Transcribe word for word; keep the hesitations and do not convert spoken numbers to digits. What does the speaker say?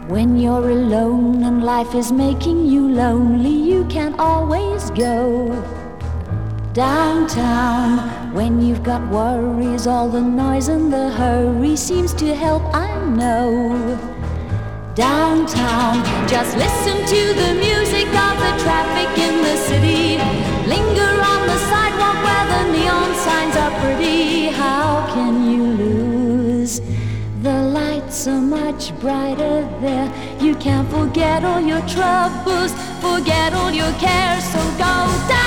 When you're alone and life is making you lonely, you can always go downtown. When you've got worries, all the noise and the hurry seems to help, I know. Downtown, just listen to the music of the traffic in the city. Linger on the sidewalk where the neon signs are pretty. How can you lose? The lights are much brighter there. You can't forget all your troubles, forget all your cares, so go down.